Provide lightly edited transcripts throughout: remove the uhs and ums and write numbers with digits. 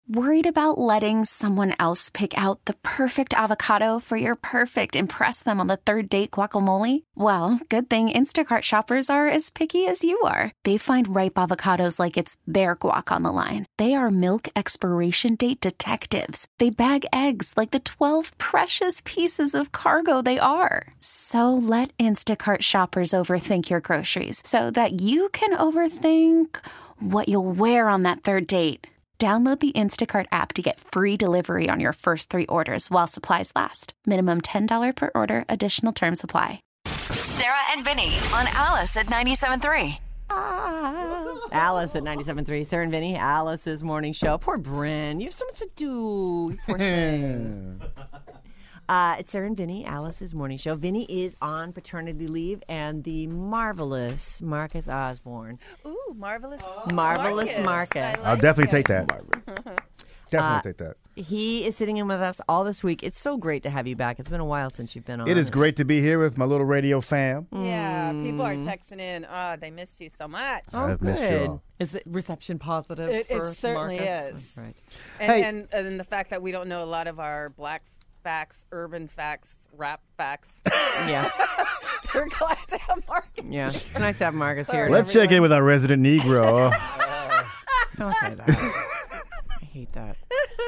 Worried about letting someone else pick out the perfect avocado for your perfect impress them on the third date guacamole? Well, good thing Instacart shoppers are as picky as you are. They find ripe avocados like it's their guac on the line. They are milk expiration date detectives. They bag eggs like the 12 precious pieces of cargo they are. So let Instacart shoppers overthink your groceries so that you can overthink what you'll wear on that third date. Download the Instacart app to get free delivery on your first 3 orders while supplies last. Minimum $10 per order. Additional terms apply. Sarah and Vinny on Alice at 97.3. Alice at 97.3. Sarah and Vinny, Alice's morning show. Poor Bryn. You have so much to do. You poor thing. It's Sarah and Vinny, Alice's morning show. Vinny is on paternity leave, and the marvelous Marcus Osborne. Ooh, marvelous. Marvelous Marcus. I'll definitely take that. Definitely take that. He is sitting in with us all this week. It's so great to have you back. It's been a while since you've been on. It is great to be here with my little radio fam. Yeah, people are texting in. Oh, they missed you so much. Oh, I've missed you good. all. Is the reception positive? It for certainly Marcus? is. Right. And the fact that we don't know a lot of our black facts, urban facts, rap facts. Yeah. We're glad to have Marcus. Yeah. It's nice to have Marcus here. Let's check in with our resident Negro. Don't say that. I hate that.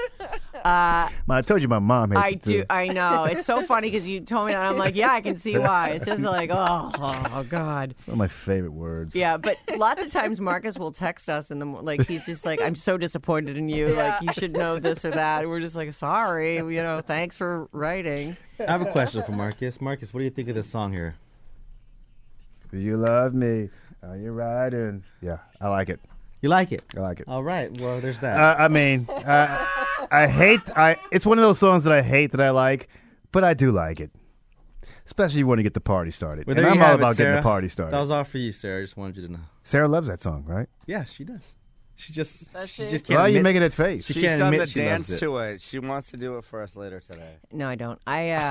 I told you my mom hates I it do. too. I know. It's so funny because you told me that. I'm like, yeah, I can see why. It's just like, oh God. It's one of my favorite words. Yeah, but lots of times Marcus will text us and like he's just like, I'm so disappointed in you. Yeah. Like you should know this or that. And we're just like, sorry. Thanks for writing. I have a question for Marcus. Marcus, what do you think of this song here? Do you love me? Are you riding? Yeah, I like it. You like it? I like it. All right. Well, there's that. I hate. It's one of those songs that I hate that I like, but I do like it. Especially when you get the party started. Well, and there I'm you all have about it, getting Sarah. the party started. That was all for you, Sarah. I just wanted you to know. Sarah loves that song, right? Yeah, she does. She just Does she she? just can't Why are you admit- making that face? She She's can't done admit the she dance loves it. to it. She wants to do it for us later today. No, I don't.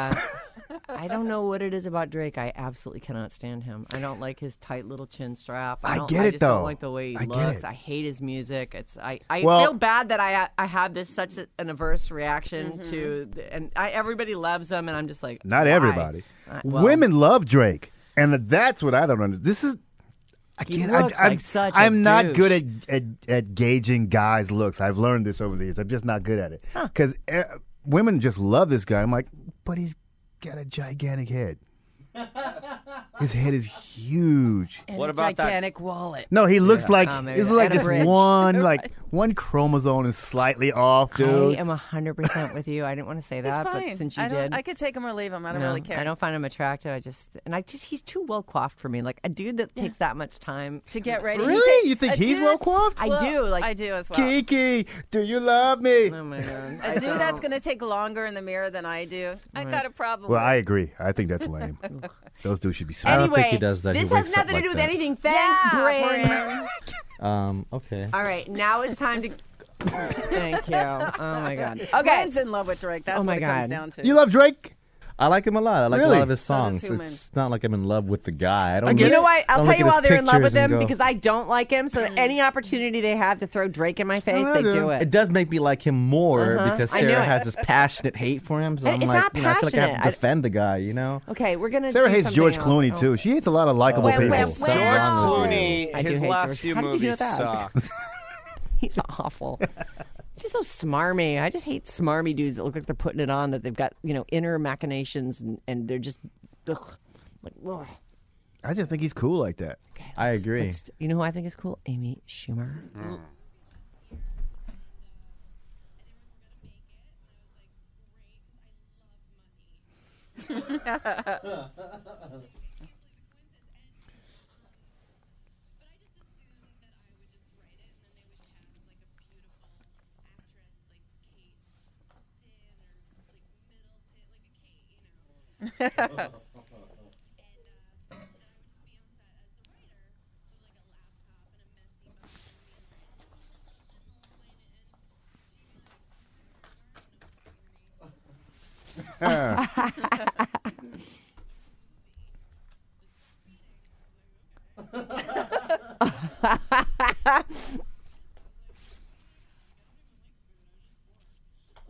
I don't know what it is about Drake. I absolutely cannot stand him. I don't like his tight little chin strap. I don't, get I it, just though. don't like the way he I get looks. it. I hate his music. I Well- feel bad that I had this such an averse reaction to, everybody loves him, and I'm just like, Not why? everybody. Well, Women love Drake, and that's what I don't understand. This is. He Again, looks like such a I'm not douche. good at gauging guys' looks. I've learned this over the years. I'm just not good at it. Because women just love this guy. I'm like, but he's got a gigantic head. His head is huge. And What a about that- gigantic wallet. No, he looks like maybe it's like at a just bridge. one chromosome is slightly off, dude. I am 100% with you. I didn't want to say He's that, fine. but since you I did, could take him or leave him. I don't no, really care. I don't find him attractive. He's too well coiffed for me. Like a dude that takes that much time to get ready. Really? You think he's well coiffed? I do. Like I do as well. Kiki, do you love me? oh my god, A dude that's going to take longer in the mirror than I do, I got a problem Well, with. I agree. I think that's lame. Those dudes should be I smart. don't Anyway, think he does that. He this wakes has up nothing like to do with that. anything. Thanks, Yeah, Bryn. Okay. All right, now it's time to. Thank you. Oh my god. Okay. Bryn's in love with Drake. That's Oh my what it comes God. down to. You love Drake? I like him a lot. I like a Really? lot of his So does songs. human. It's not like I'm in love with the guy. I don't. You look- know what? I'll don't tell look you at why his they're in love with pictures and him go- because I don't like him. So any opportunity they have to throw Drake in my face, I they do. do It it. does make me like him more because I knew Sarah it. has this passionate hate for him. So I'm It's like, not I feel like I have passionate. to defend the guy. You know. Okay, we're gonna. Sarah do hates something George else. Clooney Oh. too. She hates a lot of likable Wham, people. wham, George wham. Clooney, I do his hate last George. few How did you know movies that? sucked. He's awful. She's so smarmy. I just hate smarmy dudes that look like they're putting it on, that they've got, inner machinations and they're just, ugh. Like, ugh. I just think he's cool like that. Okay, I agree. You know who I think is cool? Amy Schumer.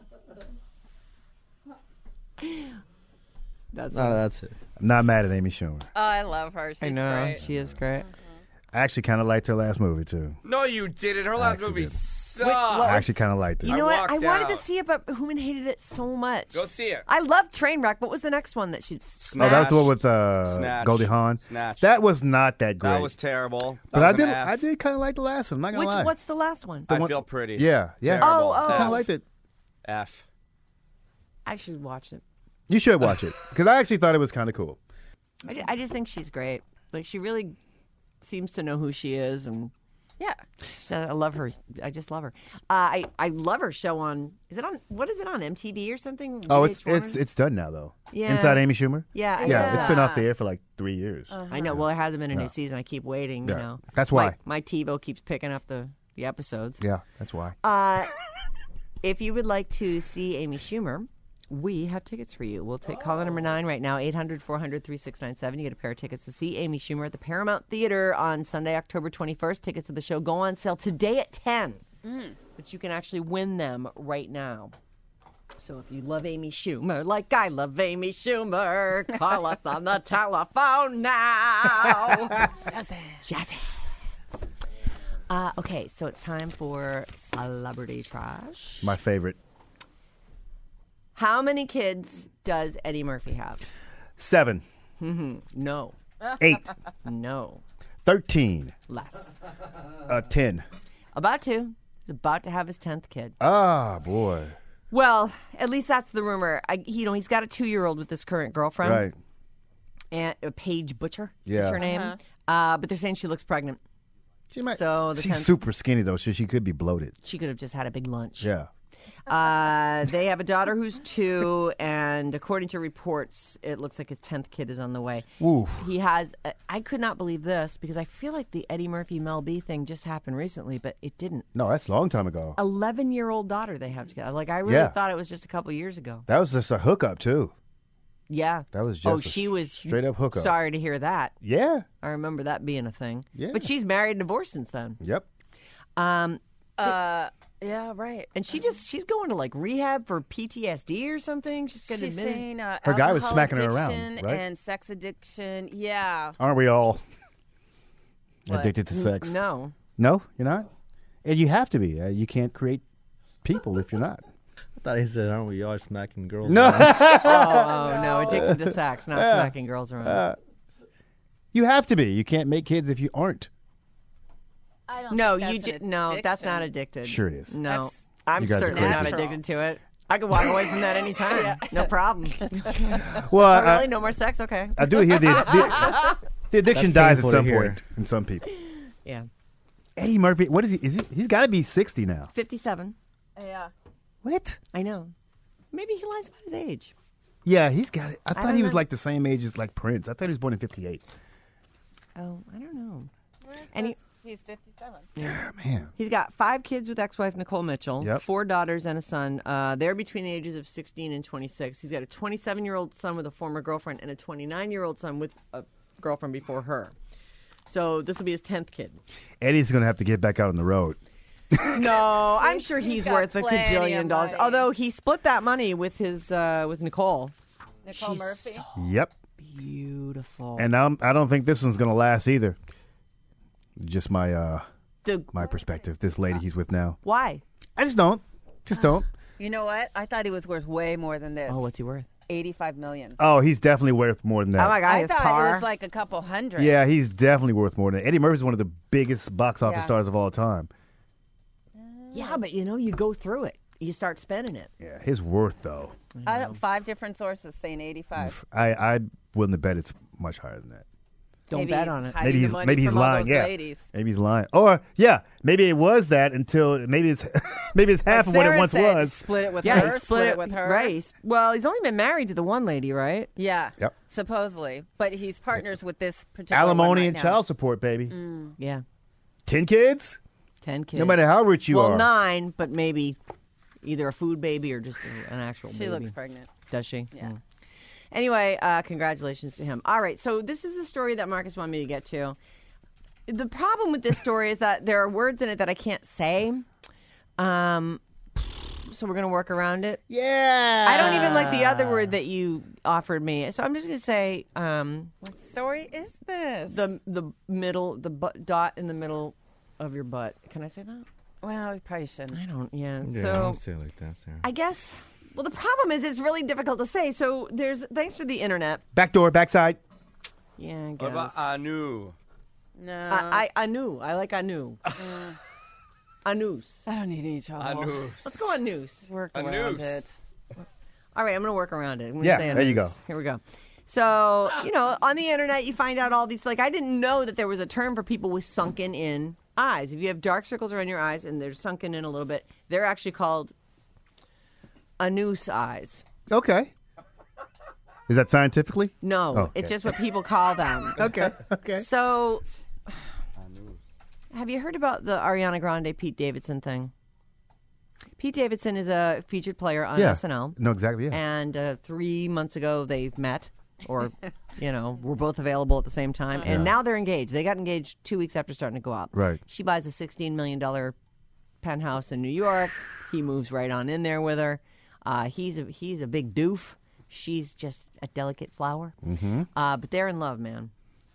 That's Oh, that's it. I'm not mad at Amy Schumer. Oh, I love her. She's I know great. she is great. I actually kind of liked her last movie too. No, you didn't. Her last actually movie did. sucked. I actually kind of liked it. You I know what? I walked wanted to out. see it, but Human hated it so much. Go see it. I love Trainwreck. What was the next one that she'd? Oh, that was the one with Snatch. Goldie Hawn. Snatch. That was not that great. That was terrible. That but was I an did. F. I did kind of like the last one. I'm not gonna lie. What's the last one? I one- feel pretty. Yeah, yeah. Terrible. Oh, I kind F. of liked it. F. I should watch it. You should watch it because I actually thought it was kind of cool. I just think she's great. Like she really seems to know who she is, and Yeah. I love her. I just love her. I love her show on. Is it on? What is it on MTV or something? Oh, it's VH1? it's done now though. Yeah. Inside Amy Schumer. Yeah, Yeah, it's been off the Yeah. air for like 3 years. I know. Well, there hasn't been a new season. I keep waiting. You Yeah. know, That's why. my TiVo keeps picking up the episodes. Yeah, that's why. If you would like to see Amy Schumer, we have tickets for you. We'll take caller number 9 right now, 800-400-3697. You get a pair of tickets to see Amy Schumer at the Paramount Theater on Sunday, October 21st. Tickets to the show go on sale today at 10. But you can actually win them right now. So if you love Amy Schumer, like I love Amy Schumer, call us on the telephone now. Shazzy. Okay, so it's time for Celebrity Trash. My favorite. How many kids does Eddie Murphy have? 7, No. 8, No. 13, Less. 10. About to. He's about to have his 10th kid. Ah, boy. Well, at least that's the rumor. He's got a 2-year-old with his current girlfriend. Right. And Paige Butcher is Yeah. her name. But they're saying she looks pregnant. She might. So the She's 10th super skinny though, so she could be bloated. She could have just had a big lunch. Yeah. They have a daughter who's 2, and according to reports, it looks like his 10th kid is on the way. Oof. He has, I could not believe this because I feel like the Eddie Murphy Mel B thing just happened recently, but it didn't. No, that's a long time ago. 11-year-old daughter they have together. Like, I really Yeah. thought it was just a couple years ago. That was just a hookup too. Yeah. That was Oh, just a she was straight up hookup. Sorry to hear that. Yeah. I remember that being a thing. Yeah. But she's married and divorced since then. Yep. Yeah, right. And she's going to like rehab for PTSD or something. She's going to She's admit it. saying Her guy was alcohol smacking her around, addiction right? and sex addiction. Yeah. Aren't we all What? addicted to sex? No. No, you're not. And you have to be. You can't create people if you're not. I thought he said, aren't we all smacking girls? No. around?" Oh, no. Addicted to sex, not smacking girls around. You have to be. You can't make kids if you aren't. I don't No, think that's an no, that's not addiction. addicted. Sure it is. No, That's- I'm You guys are certainly not crazy. addicted to it. I could walk away from that anytime. No problem. Well, Oh, really? No more sex? Okay. I do hear the addiction dies That's at painful some to hear. point in some people. Yeah. Eddie Murphy, what is he? He's got to be 60 now. 57. Yeah. What? I know. Maybe he lies about his age. Yeah, he's got it. I thought don't he was know. like the same age as like Prince. I thought he was born in 58. Oh, I don't know. And And he's 57. Yeah, man. he's got 5 kids with ex-wife Nicole Mitchell, Yep. 4 daughters and a son. They're between the ages of 16 and 26. He's got a 27-year-old son with a former girlfriend and a 29-year-old son with a girlfriend before her. So this will be his 10th kid. Eddie's going to have to get back out on the road. No, I'm sure he's got worth a plenty cajillion of dollars. money. Although he split that money with his with Nicole. Nicole She's Murphy. so Yep. beautiful. And I don't think this one's going to last either. Just my my perspective. This lady he's with now. Why? I just don't. Just don't. You know what? I thought he was worth way more than this. Oh, what's he worth? $85 million. Oh, he's definitely worth more than that. Oh my God, I it's thought par. it was like a couple hundred. Yeah, he's definitely worth more than that. Eddie Murphy's one of the biggest box office Yeah. stars of all time. Yeah, but you go through it. You start spending it. Yeah, his worth though. I don't, 5 different sources saying 85. I wouldn't have bet it's much higher than that. Don't Maybe bet he's on it. hiding the money maybe he's from all lying. those Yeah, ladies. maybe he's lying. Or yeah, maybe it was that until maybe it's half of what it Sarah once said, was. Split it with Yeah, her. he Split it with her. Right. Well, he's only been married to the one lady, right? Yeah. Yep. Supposedly, but he's partners with this particular Alimony one right and now. child support, baby. Yeah. 10 kids? 10 kids. No matter how rich you well, are. 9, but maybe either a food baby or just an actual She baby. looks pregnant. Does she? Yeah. Mm. Anyway, congratulations to him. All right, so this is the story that Marcus wanted me to get to. The problem with this story is that there are words in it that I can't say. So so we're going to work around it. Yeah. I don't even like the other word that you offered me. So I'm just going to say What story is this? the middle, dot in the middle of your butt. Can I say that? Well, we probably shouldn't. I don't, Yeah, So I'll say it like that, Sarah. I guess, well, the problem is it's really difficult to say. So thanks to the internet. Back door, backside. Yeah, I guess. What about Anu? No. I knew. I like Anu. Anus. I don't need any trouble. Anu. Let's go on news. Work A around noose. it. All right, I'm going to work around it. I'm gonna Yeah, say there you anus. go. Here we go. So, on the internet, you find out all these, like, I didn't know that there was a term for people with sunken in eyes. If you have dark circles around your eyes and they're sunken in a little bit, they're actually called anus eyes. Okay. Is that scientifically? No, Okay. it's just what people call them. Okay. Okay. So, have you heard about the Ariana Grande Pete Davidson thing? Pete Davidson is a featured player on Yeah. SNL. No, exactly. Yeah. And 3 months ago, they met, or, were both available at the same time. And now they're engaged. They got engaged 2 weeks after starting to go out. Right. She buys a $16 million penthouse in New York. He moves right on in there with her. He's a big doof. She's just a delicate flower. Mm-hmm. But they're in love, man.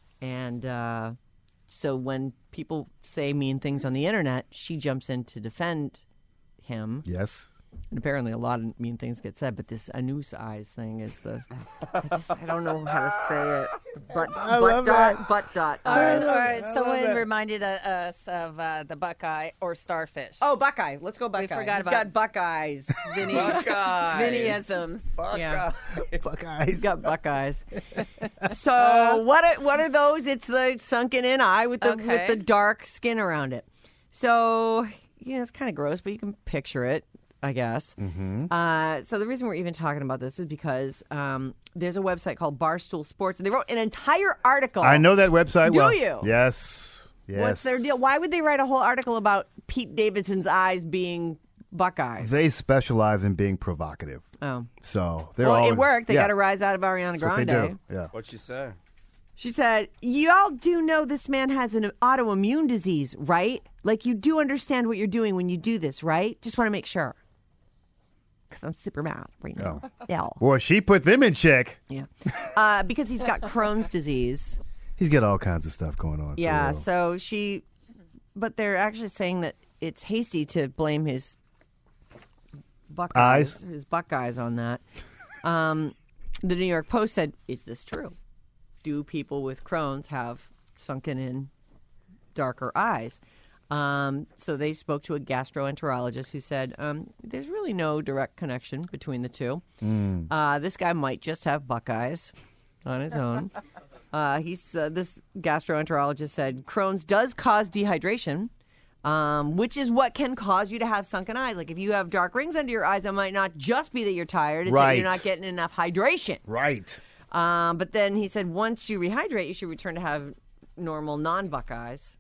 And so when people say mean things on the internet, she jumps in to defend him. Yes. And apparently a lot of mean things get said, but this anus eyes thing is I don't know how to say it. Butt dot eyes. All right. Someone reminded us of the Buckeye or starfish. Oh, Buckeye. Let's go Buckeye. forgot He's about- got Buckeyes. Vinny. Buckeyes. Vinnyisms. Yeah. Buckeyes. He's got Buckeyes. So what are those? It's the sunken in eye with the dark skin around it. So it's kind of gross, but you can picture it, I guess. Mm-hmm. So the reason we're even talking about this is because there's a website called Barstool Sports, and they wrote an entire article. I know that website Do well. you? Yes. Yes. What's their deal? Why would they write a whole article about Pete Davidson's eyes being Buckeyes? They specialize in being provocative. Oh. So they're Well, always, it worked. They yeah, got a rise out of Ariana that's what they Grande. do. Yeah. What'd she say? She said, y'all do know this man has an autoimmune disease, right? Like, you do understand what you're doing when you do this, right? Just want to make sure. Because I'm super mad right now. Yeah. Well, she put them in check. Yeah. Because he's got Crohn's disease. He's got all kinds of stuff going on. for Yeah. real. So but they're actually saying that it's hasty to blame his Buckeyes on that. The New York Post said, is this true? Do people with Crohn's have sunken in darker eyes? So they spoke to a gastroenterologist who said there's really no direct connection between the two. This guy might just have Buckeyes on his own. This gastroenterologist said Crohn's does cause dehydration, which is what can cause you to have sunken eyes. Like if you have dark rings under your eyes, it might not just be that you're tired; it's that Right. you're not getting enough hydration. Right. But then he said once you rehydrate, you should return to have normal non-Buckeyes.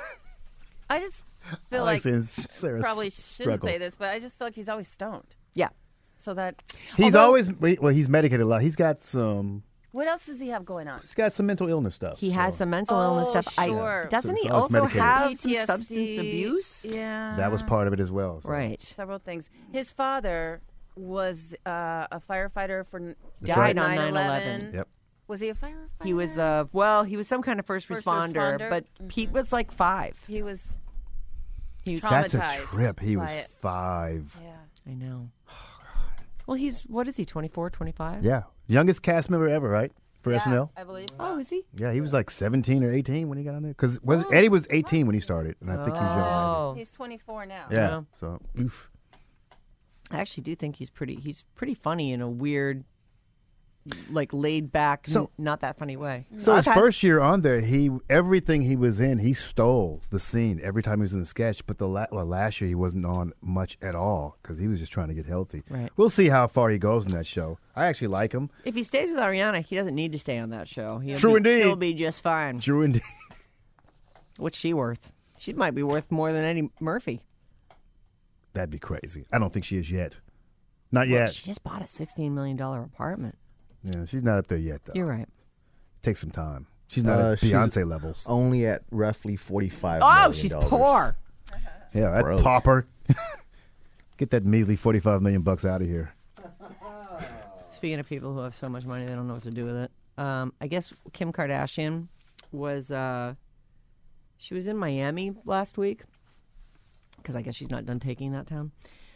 I just feel I like seeing Sarah probably shouldn't struggle. say this, but I just feel like he's always stoned. Yeah. So that He's always he's medicated a lot. He's got some what else does he have going on? mental illness stuff. He so has some mental illness stuff. sure. Doesn't So he it's always also medicated. have some PTSD. substance abuse? Yeah. That was part of it as well. So. Right. Several things. His father was a firefighter for Died on 9/11. 9/11. Yep. Was he a firefighter? He was he was some kind of first responder, responder? but Pete was like 5. He was He was traumatized. That's a trip. He was by it. 5. Yeah. I know. Well, what is he, 24, 25? Yeah. Youngest cast member ever, right? For Yeah, SNL? I believe. Oh, is he? Yeah, he was like 17 or 18 when he got on there. Because Eddie was 18 when he started, and I think he was younger. Oh. He's 24 now. Yeah. Yeah. So, oof. I actually do think he's pretty funny in a weird, like laid back, not that funny way. So his Okay. first year on there, everything he was in, he stole the scene every time he was in the sketch. But last year he wasn't on much at all because he was just trying to get healthy. Right. We'll see how far he goes in that show. I actually like him. If he stays with Ariana, he doesn't need to stay on that show. True indeed. He'll be just fine. True indeed. What's she worth? She might be worth more than Eddie Murphy. That'd be crazy. I don't think she is yet. Not Well, yet. she just bought a $16 million apartment. Yeah, she's not up there yet though. You're right. Take some time. She's not at she's Beyonce levels. Only at roughly $45 Oh, million. she's poor. Yeah, that broke. pauper. Get that measly $45 million out of here. Speaking of people who have so much money they don't know what to do with it, I guess Kim Kardashian was she was in Miami last week because I guess she's not done taking that town.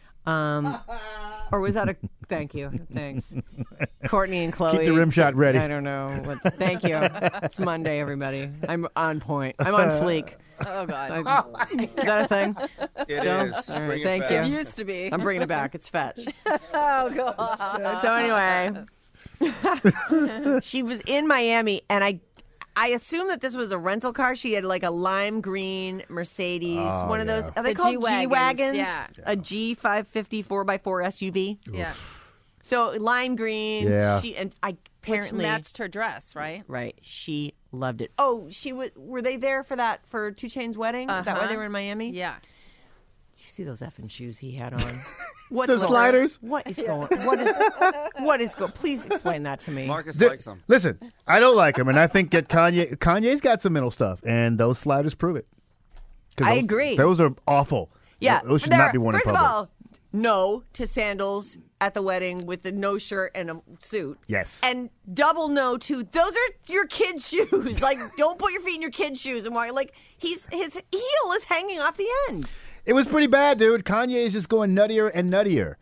Or was that a thank you? Thanks. Courtney and Chloe. Keep the rim shot ready. I don't know. Thank you. It's Monday, everybody. I'm on point. I'm on fleek. Oh, God. Is that a thing? It is. All right, Bring it thank back. you. It used to be. I'm bringing it back. It's fetch. Oh, God. So anyway, she was in Miami, and I assume that this was a rental car. She had like a lime green Mercedes, one of those. Are they The called G-Wagons, G-Wagons? yeah. A G550 4x4 SUV. Yeah. So lime green. Yeah. Which Apparently matched her dress, right? right. She loved it. Oh, she was. Were they there for 2 Chainz's wedding? Is that why they were in Miami? Yeah. Did you see those effing shoes he had on? What's The with sliders? What is going? What is going? Please explain that to me. Marcus likes them. Listen, I don't like him, and I think that Kanye's got some mental stuff, and those sliders prove it. 'Cause I those- agree. Those are awful. Yeah, Those should there- not be worn in First of public. all, no to sandals at the wedding with the no shirt and a suit. Yes. And double no to those are your kids' shoes. Like, don't put your feet in your kids' shoes and walk. Like, his heel is hanging off the end. It was pretty bad, dude. Kanye is just going nuttier and nuttier.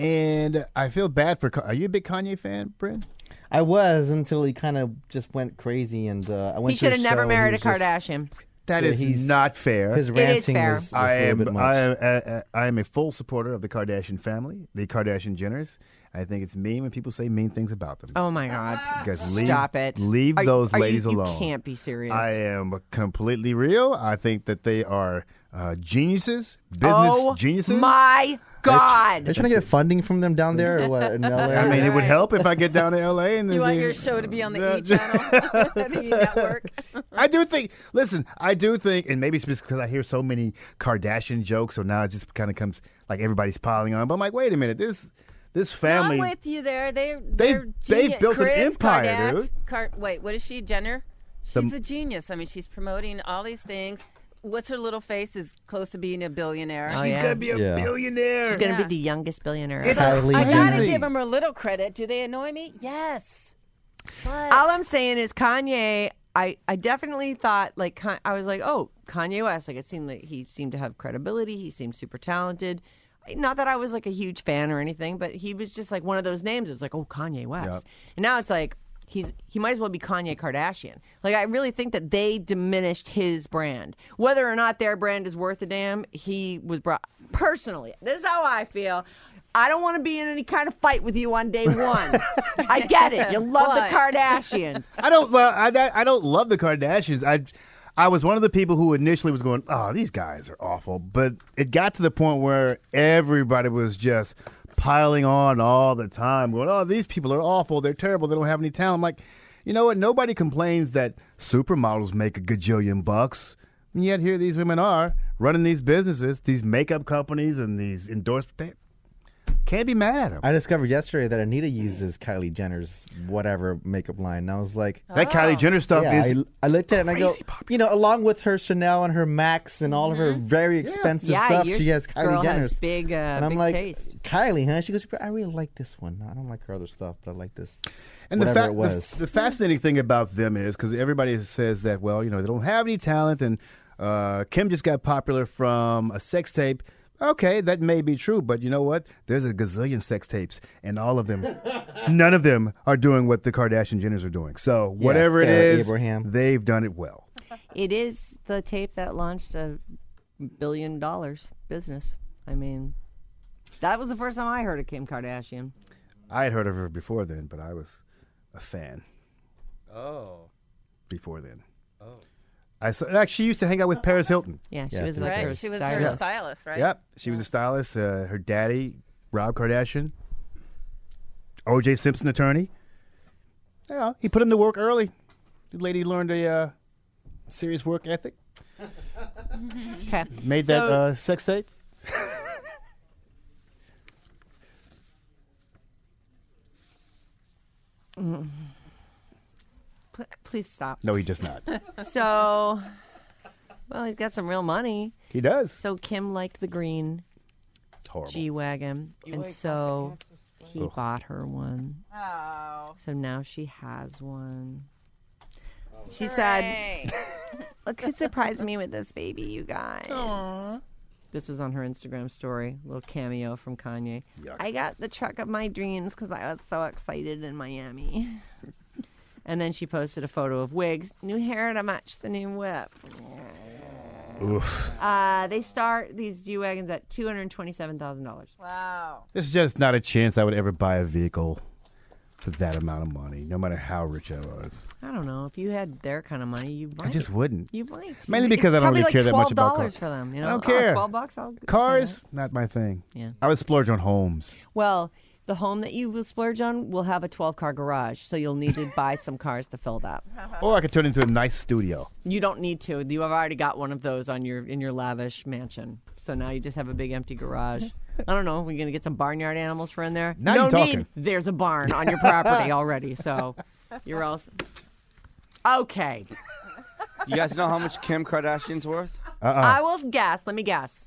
And I feel bad for... Are you a big Kanye fan, Bryn? I was until he kind of just went crazy, and I went. He should to have never show, married a he was just- Kardashian. That Yeah, is he's- not fair. His is ranting fair. was a little bit much. I am a full supporter of the Kardashian family, the Kardashian Jenners. I think it's mean when people say mean things about them. Oh my God! Guys, Stop it! Leave those ladies alone. You can't be serious. I am completely real. I think that they are geniuses, business oh geniuses. my God! They're trying to get funding from them down there, or what? In LA? I mean, it would help if I get down to L.A. and You want the- your show to be on the E channel, the E network. I do think. Listen, I do think, and maybe it's just because I hear so many Kardashian jokes, so now it just kind of comes like everybody's piling on. But I'm like, wait a minute, this family. I'm with you there. They've they've built an empire, dude. Wait, what is she, Jenner? The- She's a genius. I mean, she's promoting all these things. What's her little face is close to being a billionaire. Oh, He's yeah. gonna be a Yeah. billionaire. She's gonna be Yeah. the youngest billionaire. It's ever. Kylie I gotta crazy. give them a little credit. Do they annoy me? Yes. But All I'm saying is Kanye. I definitely thought I was like, oh, Kanye West. Like it seemed like he seemed to have credibility. He seemed super talented. Not that I was like a huge fan or anything, but he was just like one of those names. It was like, oh, Kanye West. Yep. And now it's like he might as well be Kanye Kardashian. Like I really think that they diminished his brand. Whether or not their brand is worth a damn, he was brought personally. This is how I feel. I don't want to be in any kind of fight with you on day one. I get it. You love the But- Kardashians. I don't. Well, I don't love the Kardashians. I was one of the people who initially was going, oh, these guys are awful. But it got to the point where everybody was just piling on all the time, going, oh, these people are awful. They're terrible. They don't have any talent. I'm like, you know what? Nobody complains that supermodels make a gajillion bucks. And yet here these women are running these businesses, these makeup companies and these endorsements. Can't be mad at them. I discovered yesterday that Anita uses Kylie Jenner's whatever makeup line, and I was like, That Kylie Jenner stuff yeah, is I looked at it and I go, crazy popular. along with her Chanel and her Max and all of her very expensive Yeah, stuff, your she has girl Kylie Jenner's. has big, and I'm big like, taste. Kylie, huh? She goes, I really like this one. I don't like her other stuff, but I like this. And whatever it was. the fascinating thing about them is because everybody says that, well, they don't have any talent, and Kim just got popular from a sex tape. Okay, that may be true, but you know what? There's a gazillion sex tapes, and all of them, none of them are doing what the Kardashian Jenners are doing. So whatever it Farrah is, Abraham. they've done it well. It is the tape that launched a $1 billion business. I mean, that was the first time I heard of Kim Kardashian. I had heard of her before then, but I was a fan Oh. before then. She used to hang out with Paris Hilton. Yeah, she Yeah, was right, like Right, her she was stylist. her stylist, right? Yep, she was a stylist. Her daddy, Rob Kardashian, O.J. Simpson attorney. Yeah, he put him to work early. The lady learned a serious work ethic. Okay. Made So- that sex tape. Please stop. No, he does not. So, well, he's got some real money. He does. So Kim liked the green horrible. G-Wagon. And so he bought her one. Oh. So now she has one. She said, Hooray. look who surprised me with this baby, you guys. This was on her Instagram story, a little cameo from Kanye. Yuck. I got the truck of my dreams because I was so excited in Miami. And then she posted a photo of wigs, new hair to match the new whip. Oof. They start these G-Wagons at $227,000. Wow. There's just not a chance I would ever buy a vehicle for that amount of money, no matter how rich I was. I don't know. If you had their kind of money, you might. I just wouldn't. You might. Mainly It's because I don't probably really care that much about $12 cars. for them. You know? I don't care. $12, I'll Cars, not my thing. Yeah. I would splurge on homes. Well, the home that you will splurge on will have a 12-car garage, so you'll need to buy some cars to fill that. Or I could turn it into a nice studio. You don't need to. You have already got one of those on in your lavish mansion. So now you just have a big empty garage. I don't know. We're going to get some barnyard animals for in there. Now no you're talking. need. There's a barn on your property already. So you're all okay. You guys know how much Kim Kardashian's worth? I will guess. Let me guess.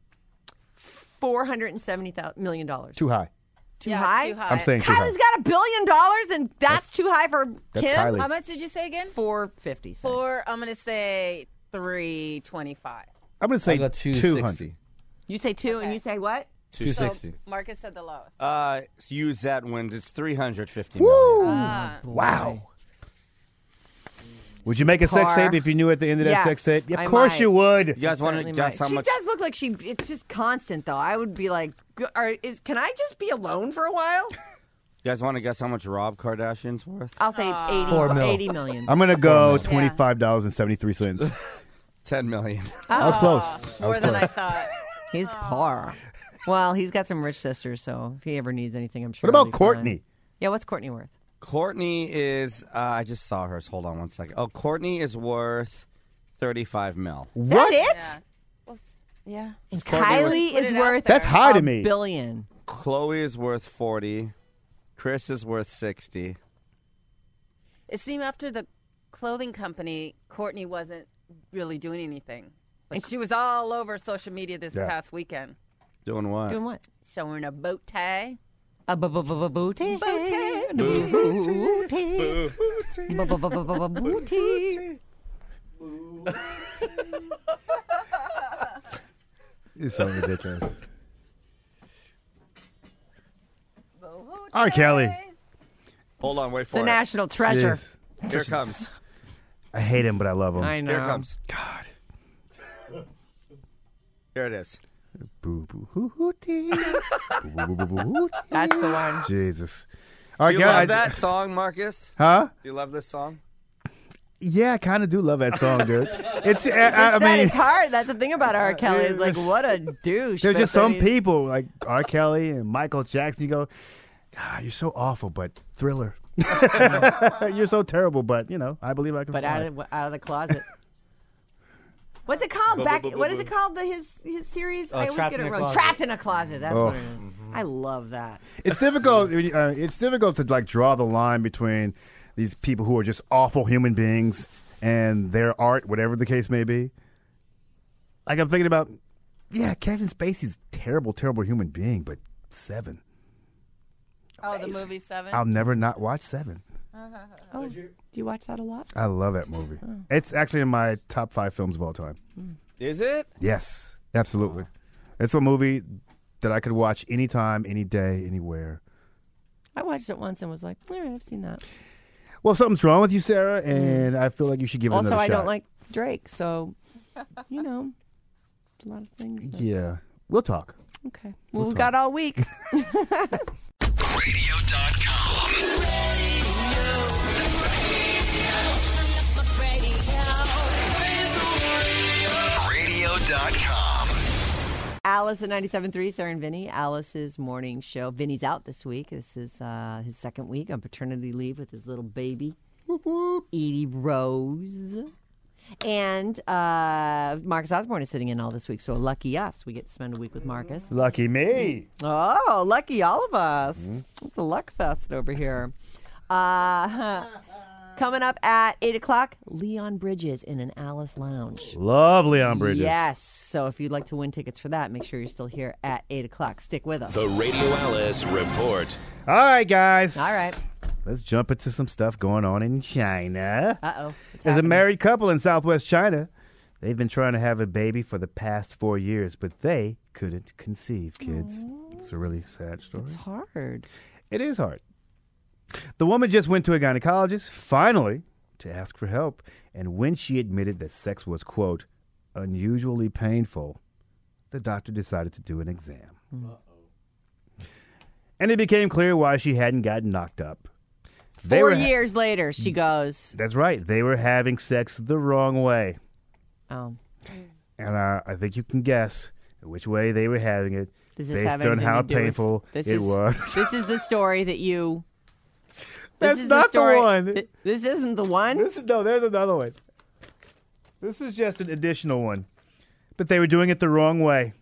$470 million. Too high. Too Yeah, high? too high. I'm saying too high. Kylie's got $1 billion, and that's too high for That's Kim. Kylie. How much did you say again? 450. say. I'm going to say 325. I'm going to say I got 200. 260. You say two, and Okay. you say what? 260. So Marcus said the lowest. Use that wins. It's $350 million. Wow. Would you make a sex Car. tape if you knew at the end of that Yes, sex tape? Of I course might. you would. You guys want to Certainly guess might. how She much? does look like it's just constant, though. I would be like, can I just be alone for a while? You guys want to guess how much Rob Kardashian's worth? I'll say 4 mil. 80 million. I'm going to go $25.73. 10 million. I was close. I More was than I close. thought. He's poor. Well, he's got some rich sisters, so if he ever needs anything, I'm sure. What he'll about be Courtney? fine. Yeah, what's Courtney worth? Courtney is, I just saw hers. Hold on one second. Oh, Courtney is worth 35 mil. Is that it? Yeah. Well, yeah. And Courtney Kylie Put is it out worth there. That's high to $1 me. billion. Chloe is worth 40. Chris is worth 60. It seemed after the clothing company, Courtney wasn't really doing anything. But she was all over social media this Yeah. past weekend, Doing what? Doing what? showing a bow tie. A booty. Booty. Booty. It's so ridiculous. R. Kelly. Hold on, wait It's for a it. national treasure. Jeez. Here it comes. I hate him, but I love him. I know. Here it comes. God. Here it is. Boo boo hoo hoo tee. Boo, boo, boo, boo, boo, hoo, tee. That's the one. Jesus. All Do right, you guys. love that song, Marcus? Huh? Do you love this song? Yeah, I kind of do love that song, dude. It's. Just I said mean, it's hard. That's the thing about R. Kelly. Is like, what a douche. there's but just some then he's- people like R. Kelly and Michael Jackson. You go, God, you're so awful, but Thriller. You're so terrible, but I believe I can. But fly. out of the closet. What's it called? What is it called? His series? I always Trapped get in it a wrong. Closet. Trapped in a closet. That's Oh. what it is. I love that. It's difficult. It's difficult to like draw the line between these people who are just awful human beings and their art, whatever the case may be. Like I'm thinking about, Kevin Spacey's a terrible, terrible human being, but Seven. Oh, the movie 7? I'll never not watch Seven. Oh, do you watch that a lot? I love that movie. It's actually in my top 5 films of all time. Is it? Yes, absolutely. It's a movie that I could watch anytime, any day, anywhere. I watched it once and was like, all right, I've seen that. Well, something's wrong with you, Sarah, and I feel like you should give it Also, another I shot. don't like Drake, so, a lot of things. but- Yeah, we'll talk. Okay. Well, we've got all week. Radio.com. Alice at 97.3, Sarah and Vinny. Alice's morning show. Vinny's out this week. This is his second week on paternity leave with his little baby, Edie Rose. And Marcus Osborne is sitting in all this week, so lucky us. We get to spend a week with Marcus. Lucky me. Oh, lucky all of us. It's a luck fest over here. Kylie Coming up at 8 o'clock, Leon Bridges in an Alice Lounge. Love Leon Bridges. Yes. So if you'd like to win tickets for that, make sure you're still here at 8 o'clock. Stick with us. The Radio Alice Report. All right, guys. All right. Let's jump into some stuff going on in China. Uh-oh. There's a married couple in southwest China. They've been trying to have a baby for the past 4 years, but they couldn't conceive, kids. It's a really sad story. It's hard. It is hard. The woman just went to a gynecologist, finally, to ask for help. And when she admitted that sex was, quote, unusually painful, the doctor decided to do an exam. And it became clear why she hadn't gotten knocked up. 4 years later, she goes. That's right. They were having sex the wrong way. Oh. And I think you can guess which way they were having it Does this based have on anything how to do with- painful This it is- was. This is the story that you... That's This is not the story- one. This isn't the one? No, there's another one. This is just an additional one. But they were doing it the wrong way.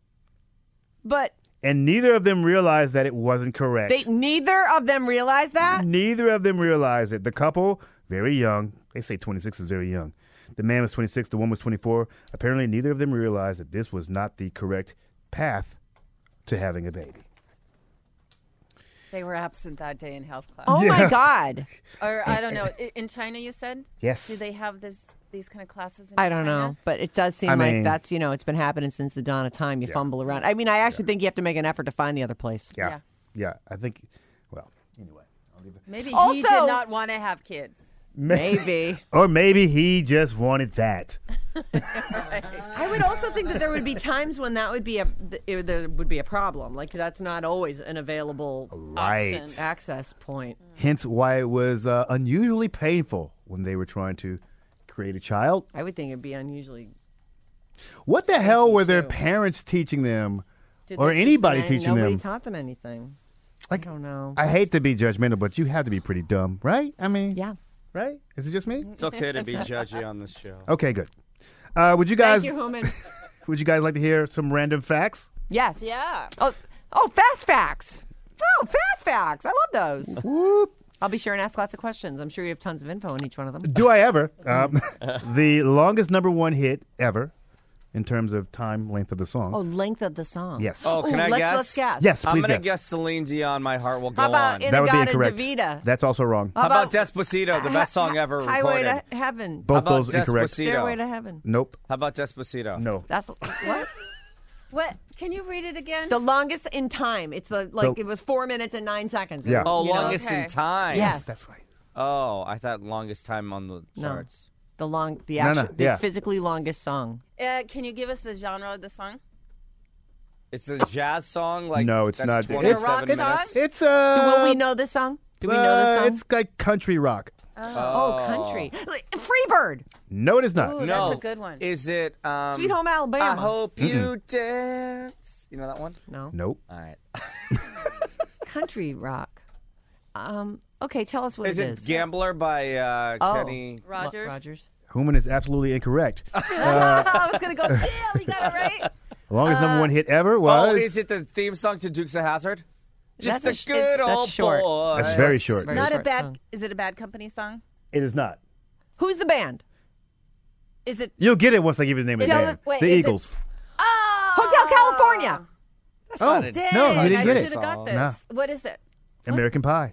But And neither of them realized that it wasn't correct. neither of them realized that? Neither of them realized it. The couple, very young. They say 26 is very young. The man was 26. The woman was 24. Apparently, neither of them realized that this was not the correct path to having a baby. They were absent that day in health class. Oh, my God. Or I don't know. In China, you said? Yes. Do they have these kind of classes in I don't China? know. But it does seem I like mean- that's, it's been happening since the dawn of time. You fumble around. I mean, I actually think you have to make an effort to find the other place. Yeah. I think, well, anyway. I'll leave it. Maybe he Also- did not want to have kids. Maybe. Or maybe he just wanted that. I would also think that there would be times when that would be there would be a problem. Like that's not always an available Right. Option. access point. Hence why it was unusually painful when they were trying to create a child. I would think it'd be unusually. What the hell were their too. parents teaching them? Did Or they teach anybody them? teaching Nobody them? taught them anything. Like, I don't know. I hate to be judgmental, but you have to be pretty dumb, right? I mean, Yeah. right? Is it just me? It's okay to be judgy on this show. Okay, good. Would you guys Thank you, Homan. would you guys like to hear some random facts? Yes. Yeah. Oh, fast facts. Oh, fast facts. I love those. Whoop. I'll be sure and ask lots of questions. I'm sure you have tons of info on each one of them. Do I ever? The longest number one hit ever in terms of time length of the song. Oh, length of the song. Yes. Oh, can Ooh, I guess? Let's guess. Yes, I'm please going to guess. guess Celine Dion, My Heart Will Go How about On. That would be Inagata incorrect. Davida? That's also wrong. How about Despacito, the best song ever Highway recorded? to Heaven. Both about those incorrect. Despacito? Stairway to Heaven. Nope. How about Despacito? No. That's what? What? Can you read it again? The longest in time. It's it was 4 minutes and 9 seconds. Yeah. Oh, You know? longest Okay. in time. Yes. That's right. Oh, I thought longest time on the No. charts. The physically longest song. Can you give us the genre of the song? It's a jazz song? Like No, it's that's not. 27 It's a rock minutes? song? It's Will we know this song? Do we know this song? It's like country rock. Oh, country. Freebird. No, it is not. Ooh, No. that's a good one. Is it Sweet Home Alabama. I hope you dance. You know that one? No. Nope. All right. Country rock. Okay, tell us what Is it it is. Gambler by Kenny? Rogers. Rogers. Human is absolutely incorrect. I was going to go, damn, you got it right. The longest number one hit ever was. Oh, is it the theme song to Dukes of Hazzard? Just That's a good that's old short. boy. That's very short. Very Not a short bad, song. is it a Bad Company song? It is not. Who's the band? Is it? You'll get it once I give you the name of the Tell band. it- wait, the is it- Eagles. Oh! Hotel California. That's Oh, not a Dang, no, you didn't I get it. should have got this. No. What is it? American Pie.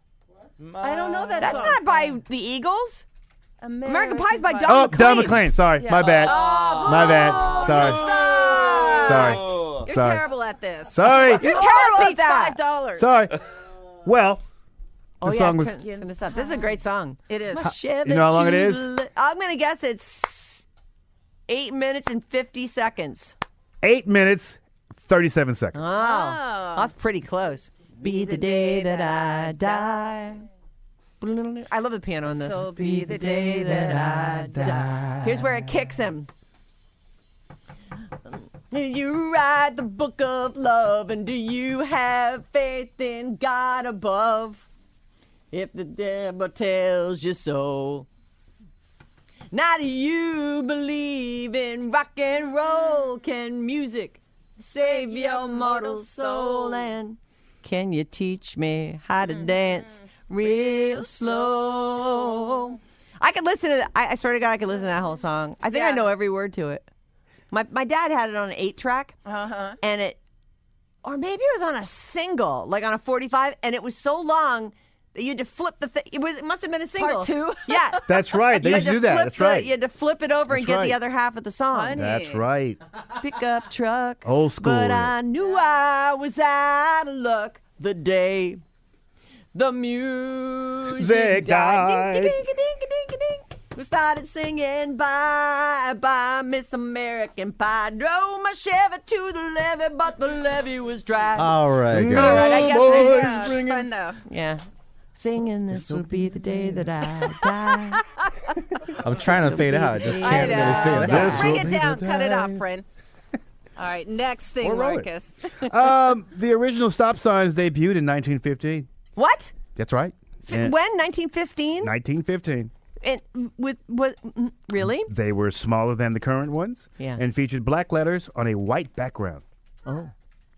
I don't know that That's song. not by the Eagles. American Pie's by Don Oh, McLean. Don McLean. Sorry. Yeah. My bad. Oh, My bad. Sorry. Sorry. Oh. You're Sorry. terrible at this. Sorry. You're terrible at that. $5. Sorry. Well, Oh, the yeah, song was. turn this up. This is a great song. It is. You know how long it is? I'm going to guess it's 8 minutes and 50 seconds. 8 minutes, 37 seconds. Oh, that's pretty close. Be the day that I die. I love the piano on this. So be the day that I die. Here's where it kicks him. Did you write the book of love, and do you have faith in God above? If the devil tells you so. Now do you believe in rock and roll? Can music save your mortal soul? And can you teach me how to dance real slow. I could listen to I swear to God, I could listen to that whole song. I think I know every word to it. My dad had it on an 8-track, and or maybe it was on a single, like on a 45, and it was so long that you had to flip the thing. It must have been a single. Part 2? Yeah. That's right. They used to do that. That's right. You had to flip it over and get the other half of the song. Funny. That's right. Pickup truck. Old school. But I knew I was out of luck the day the music died. Ding, ding, ding, ding, ding, ding. We started singing Bye Bye Miss American Pie. Drove my Chevy to the levee, but the levee was dry. All right, guys. All right, I guess Yeah, it's fun though. yeah. Singing this will be the day that I die. I'm trying to fade out. I just I can't know. really fade This out. Just bring will it be down. the Cut it off, time. friend. All right, next thing, We're rolling. Marcus. The original stop signs debuted in 1915. What? That's right. When? 1915? 1915. And with what? Really? They were smaller than the current ones and featured black letters on a white background. Oh.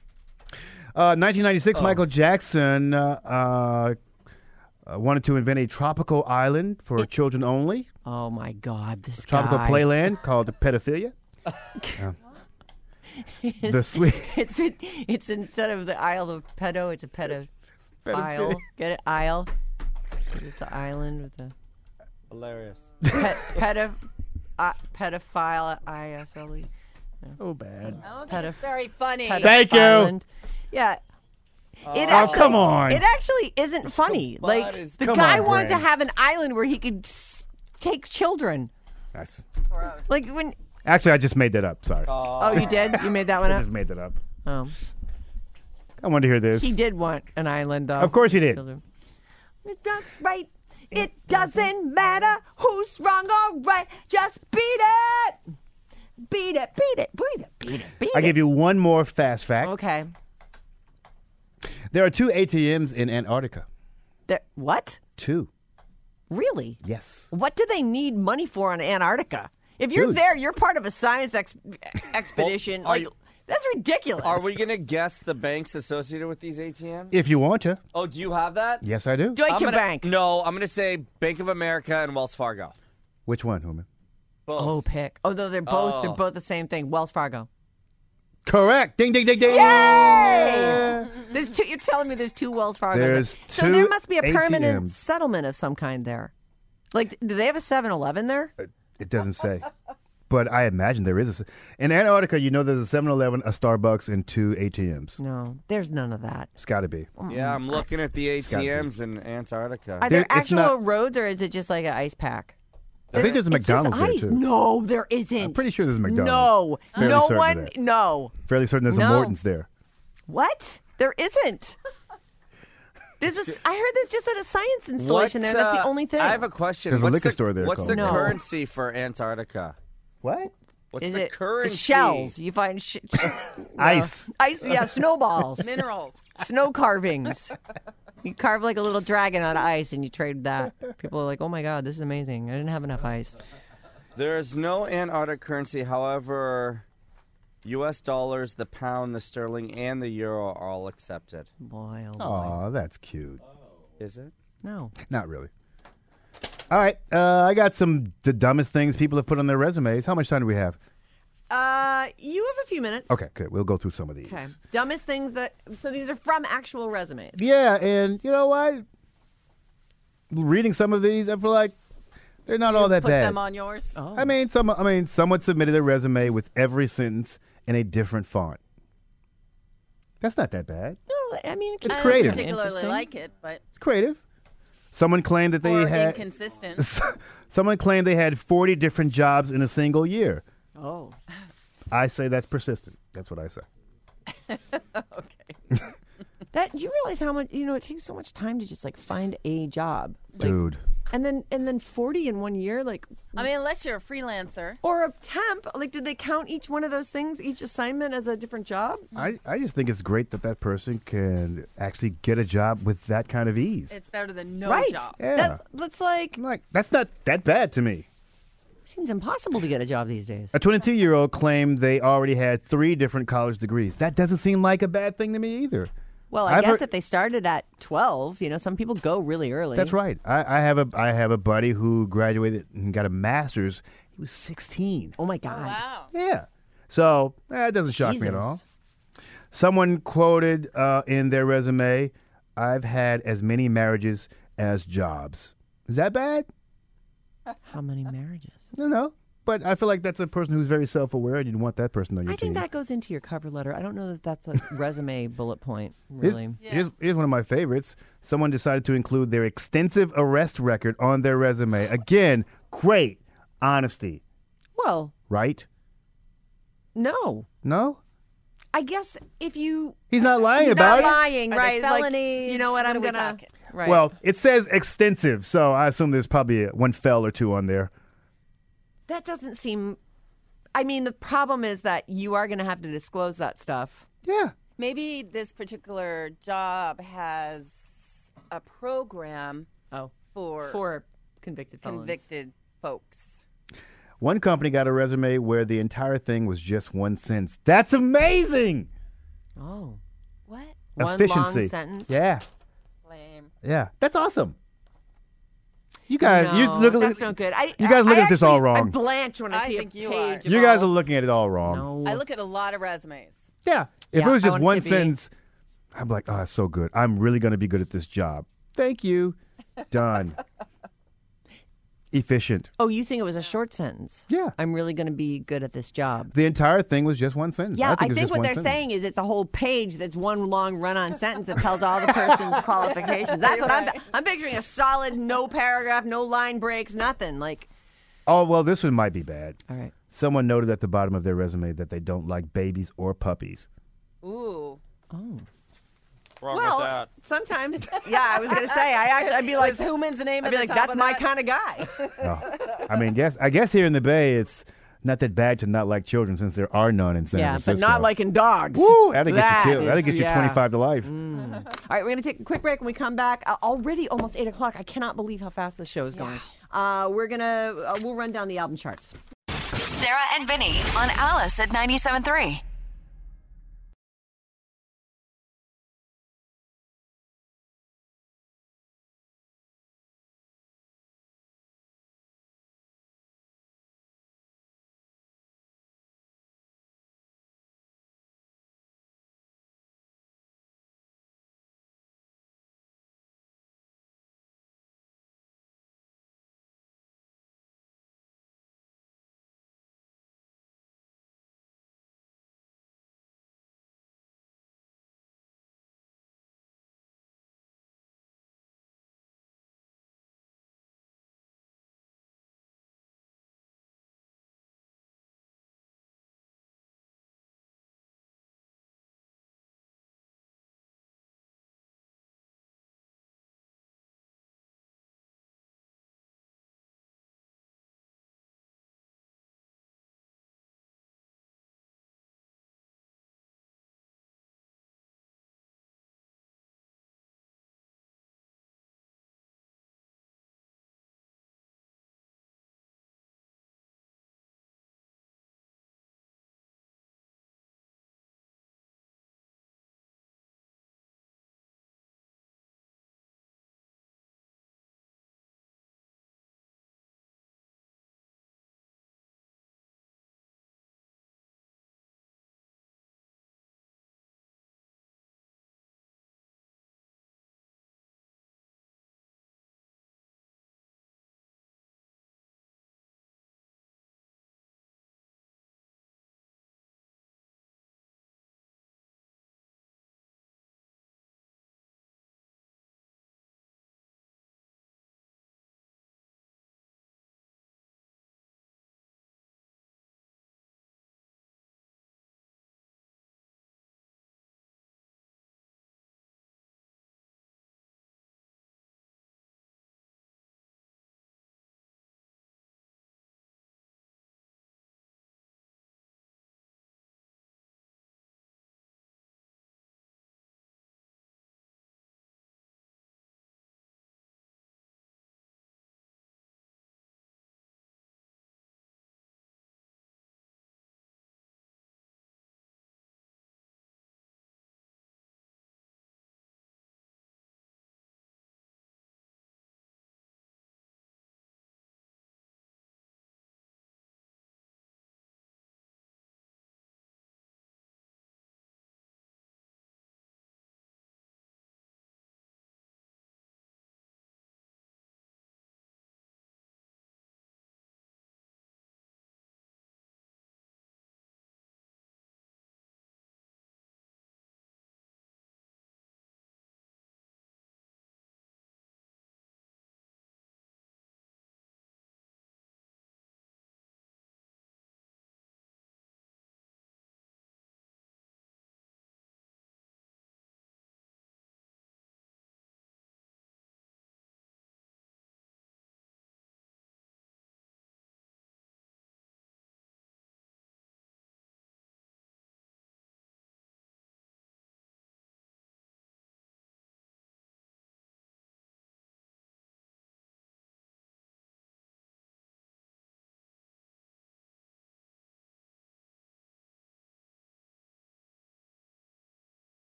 1996, Michael Jackson wanted to invent a tropical island for children only. Oh my God! This Tropical guy. playland called Pedophilia. The sweet. It's instead of the Isle of Pedo, it's a pedophile. Get it? Isle. It's an island with a Hilarious. pedophile. ISLE. So bad. Oh, that's very funny. Thank you. Island. Yeah. It actually, come on. It actually isn't funny. Like the Come guy on, wanted to Brand. have an island where he could take children. That's Like when. actually I just made that up. Sorry, Oh, you did? You made that one I up? just made that up. Oh. I wanted to hear this. He did want an island, though. Of course he did. Children. That's right. It doesn't matter who's wrong or right. Just beat it. Beat it. Beat it. Beat it. Beat it. Beat I it. give you one more fast fact. Okay. There are 2 ATMs in Antarctica. What? 2. Really? Yes. What do they need money for on Antarctica? If you're Dude. there, you're part of a science expedition. Well, are like, you- that's ridiculous. Are we going to guess the banks associated with these ATMs? If you want to. Oh, do you have that? Yes, I do. Deutsche Bank. No, I'm going to say Bank of America and Wells Fargo. Which one, Human? Both. Oh, pick. Oh, though they're both the same thing. Wells Fargo. Correct. Ding, ding, ding, ding. Yay! There's 2. You're telling me there's 2 Wells Fargos. There's So 2 there must be a permanent ATMs. settlement of some kind there. Like, do they have a 7-Eleven there? It doesn't say. But I imagine there is. In Antarctica, you know there's a 7-Eleven, a Starbucks, and 2 ATMs. No, there's none of that. It's got to be. Yeah, I'm looking at the gotta be. ATMs in Antarctica. Are there It's actual not- roads, or is it just like an ice pack? I think there's a It's just McDonald's there, ice. too. No, there isn't. I'm pretty sure there's a McDonald's. No, Fairly no certain of one. that. No, Fairly certain there's a No. Morton's there. what? There isn't. There's I heard there's just at a science installation there. That's the only thing. I have a question. There's a What's liquor the, store there What's called the No. currency for Antarctica? What? What's Is the it currency? the shells? You find Ice. ice, yeah, snowballs, Minerals. snow carvings. You carve like a little dragon on ice, and you trade that. People are like, "Oh my god, this is amazing! I didn't have enough ice." There's no Antarctic currency. However, U.S. dollars, the pound, the sterling, and the euro are all accepted. Boy, oh boy. Aw, that's cute. Is it? No. Not really. All right. I got the dumbest things people have put on their resumes. How much time do we have? You have a few minutes. Okay, good. We'll go through some of these. Okay. Dumbest things that. So these are from actual resumes. Yeah, and you know what? Reading some of these, I feel like they're not all that Put bad. them on yours. Oh. I mean, someone submitted a resume with every sentence in a different font. That's not that bad. No, I mean, It's I don't creative. particularly Interesting. like it, but It's creative. Someone claimed that they or had. inconsistent. Someone claimed they had 40 different jobs in a single year. Oh. I say that's persistent. That's what I say. Okay. That do you realize how much it takes so much time to just like find a job, like, Dude. and then 40 in 1 year, like, I mean, unless you're a freelancer. or a temp. Like, did they count each one of those things, each assignment, as a different job? I just think it's great that person can actually get a job with that kind of ease. It's better than no right. job. Yeah. That's like Like, that's not that bad to me. seems impossible to get a job these days. A 22-year-old claimed they already had 3 different college degrees. That doesn't seem like a bad thing to me either. Well, I guess if they started at 12, some people go really early. That's right. I have a buddy who graduated and got a master's. He was 16. Oh my God. Wow. Yeah. So it doesn't shock me at Jesus. all. Someone quoted in their resume, "I've had as many marriages as jobs." Is that bad? How many marriages? No. But I feel like that's a person who's very self-aware, and you'd want that person on your I team. think that goes into your cover letter. I don't know that that's a resume bullet point, Here's- really. Here's one of my favorites. Someone decided to include their extensive arrest record on their resume. Again, great honesty, Well, right? no. No? I guess if you... He's not lying He's about not it. lying, Are they right? Like, felonies? you know what? What I'm are we gonna... talking? Right. Well, it says extensive, so I assume there's probably one fel or two on there. that doesn't seem... I mean, the problem is that you are going to have to disclose that stuff. Yeah. Maybe this particular job has a program For convicted felons. convicted folks. One company got a resume where the entire thing was just one sentence. That's amazing. Oh. What? One Efficiency. long sentence? Yeah. Lame. Yeah. That's awesome. You guys, that's no good. You guys look I at this all actually- I wrong. blanch when I I see think a you page. are. of You guys are all- looking at it all wrong. No. I look at a lot of resumes. Yeah. If Yeah, it was I just want one to be- sentence, I'm like, oh, that's so good. I'm really going to be good at this job. Thank you. Done. Efficient. Oh, you think it was a short sentence? Yeah. I'm really going to be good at this job. The entire thing was just one sentence. Yeah, I it was think just what one they're sentence. saying is it's a whole page that's one long run-on sentence that tells all the person's qualifications. That's what I'm picturing, a solid, no paragraph, no line breaks, nothing. Like, Oh, well, this one might be bad. all right. Someone noted at the bottom of their resume that they don't like babies or puppies. Ooh. Oh. Wrong Well, with that. sometimes, yeah, I was going to say, I'd be like, Is Human's name I'd at be the like, top that's of my that? kind of guy. Oh. I guess here in the Bay, it's not that bad to not like children since there are none in San Yeah, Francisco. but not liking dogs. Woo! That'll get That you killed. That'll is- get you yeah. 25 to life. All right, we're going to take a quick break. When we come back, already almost 8 o'clock. I cannot believe how fast this show is going. We'll run down the album charts. Sarah and Vinny on Alice at 97.3.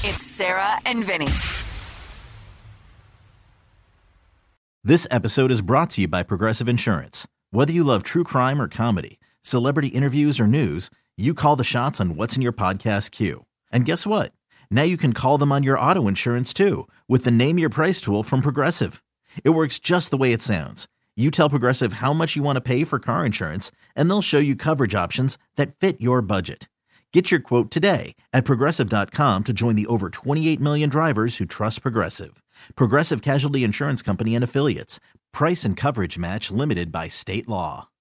It's Sarah and Vinny. This episode is brought to you by Progressive Insurance. Whether you love true crime or comedy, celebrity interviews or news, you call the shots on what's in your podcast queue. And guess what? Now you can call them on your auto insurance too with the Name Your Price tool from Progressive. It works just the way it sounds. You tell Progressive how much you want to pay for car insurance, and they'll show you coverage options that fit your budget. Get your quote today at Progressive.com to join the over 28 million drivers who trust Progressive. Progressive Casualty Insurance Company and Affiliates. Price and coverage match limited by state law.